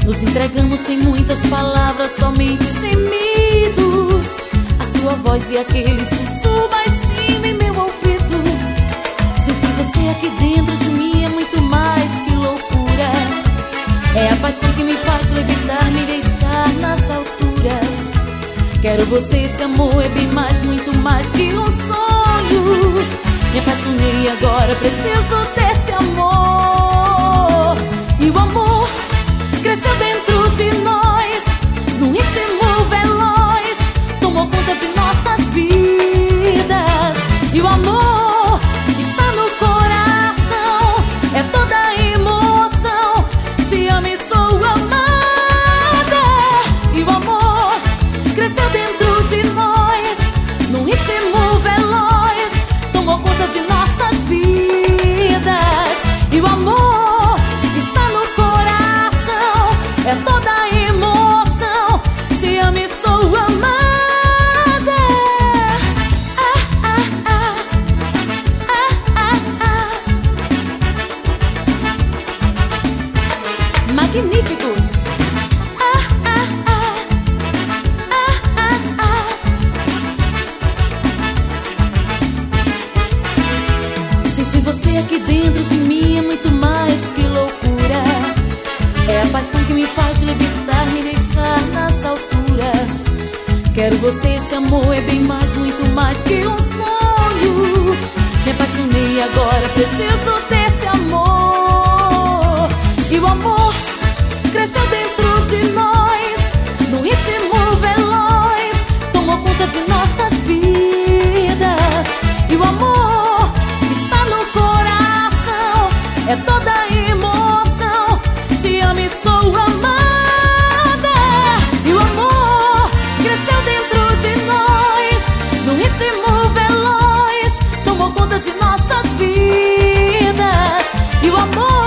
Nos entregamos sem muitas palavras, somente gemidos. A sua voz e aquele sussurro baixinho em meu ouvido. Sentir você aqui dentro de mim é muito mais que loucura. É a paixão que me faz levitar, me deixar nas alturas. Quero você, esse amor é bem mais, muito mais que um sonho. Me apaixonei e agora preciso desse amor. E o amor cresceu dentro de nós, num ritmo veloz, tomou conta de nossas vidas. E o amor está no coração, é toda a emoção. Te amo e sou amada. E o amor cresceu dentro de nós, num ritmo veloz, tomou conta de nossas vidas. E o amor está no coração, é toda a emoção. Te amo e sou amada. Magníficos. Sentir você aqui dentro de mim é muito mais que loucura. É a paixão que me faz levitar, me deixar nas alturas. Quero você, esse amor é bem mais, muito mais que um sonho. Me apaixonei e agora preciso desse amor. E o amor cresceu dentro de nós, num ritmo veloz, tomou conta de nossas vidas. E o amor está no coração, é toda a emoção. Te amo e sou amada. E o amor cresceu dentro de nós, num ritmo veloz, tomou conta de nossas vidas. E o amor